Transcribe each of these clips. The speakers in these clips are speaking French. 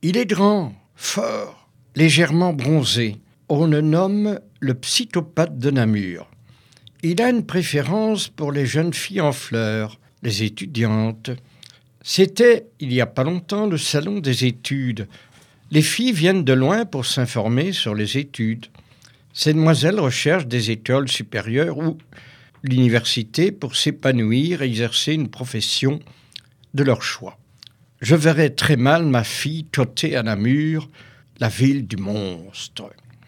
Il est grand, fort, légèrement bronzé. On le nomme le psychopathe de Namur. Il a une préférence pour les jeunes filles en fleurs, les étudiantes. C'était, il n'y a pas longtemps, le salon des études. Les filles viennent de loin pour s'informer sur les études. Ces demoiselles recherchent des écoles supérieures ou l'université pour s'épanouir et exercer une profession de leur choix. Je verrais très mal ma fille toter à Namur, la ville du monstre.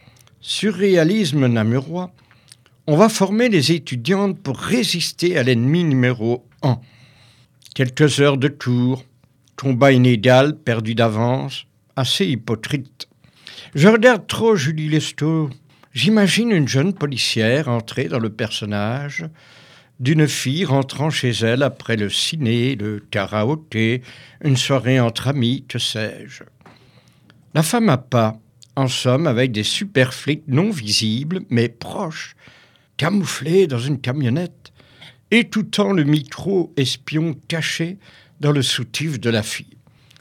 Surréalisme namurois, on va former les étudiantes pour résister à l'ennemi numéro 1. Quelques heures de cours, combat inégal, perdu d'avance, assez hypocrite. Je regarde trop Julie Lescaut. J'imagine une jeune policière entrer dans le personnage d'une fille rentrant chez elle après le ciné, le karaoké, une soirée entre amis, que sais-je. La femme à pas, en somme, avec des super flics non visibles, mais proches, camouflés dans une camionnette, écoutant le micro espion caché dans le soutif de la fille.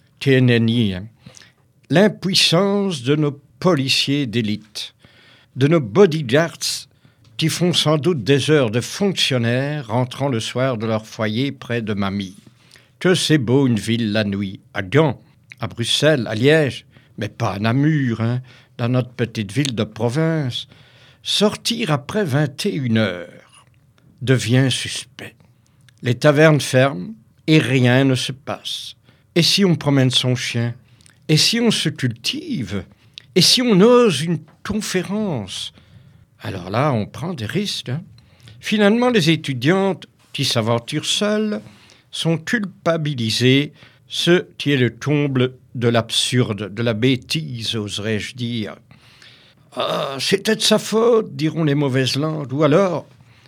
TNNI, l'impuissance de nos policiers d'élite, de nos bodyguards qui font sans doute des heures de fonctionnaires rentrant le soir de leur foyer près de mamie. Que c'est beau une ville la nuit, à Gand, à Bruxelles, à Liège, mais pas à Namur, dans notre petite ville de province. Sortir après 21h devient suspect. Les tavernes ferment et rien ne se passe. Et si on promène son chien? Et si on se cultive? Et si on ose une conférence? Alors là, on prend des risques. Finalement, les étudiantes qui s'aventurent seules sont culpabilisées, ce qui est le comble de l'absurde, de la bêtise, oserais-je dire. « Ah, c'était de sa faute, diront les mauvaises langues. Ou alors,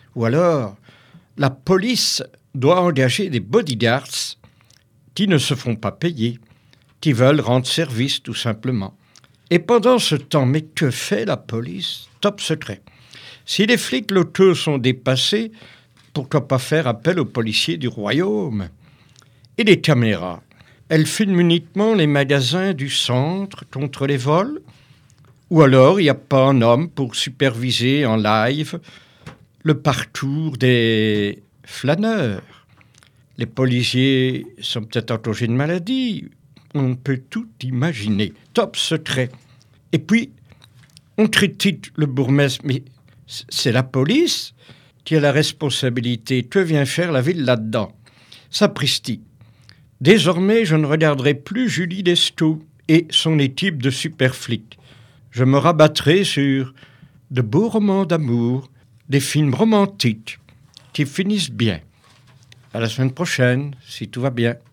la police doit engager des bodyguards qui ne se font pas payer, qui veulent rendre service tout simplement. Et pendant ce temps, mais que fait la police? Top secret. Si les flics locaux sont dépassés, pourquoi pas faire appel aux policiers du royaume? Et les caméras, elles filment uniquement les magasins du centre contre les vols? Ou alors il n'y a pas un homme pour superviser en live le parcours des flâneurs? Les policiers sont peut-être en congé de maladie. On peut tout imaginer. Top secret. Et puis, on critique le bourgmestre, mais c'est la police qui a la responsabilité. Que vient faire la ville là-dedans? Sapristi. Désormais, je ne regarderai plus Julie Lescaut et son équipe de super flics. Je me rabattrai sur de beaux romans d'amour, des films romantiques qui finissent bien. À la semaine prochaine, si tout va bien.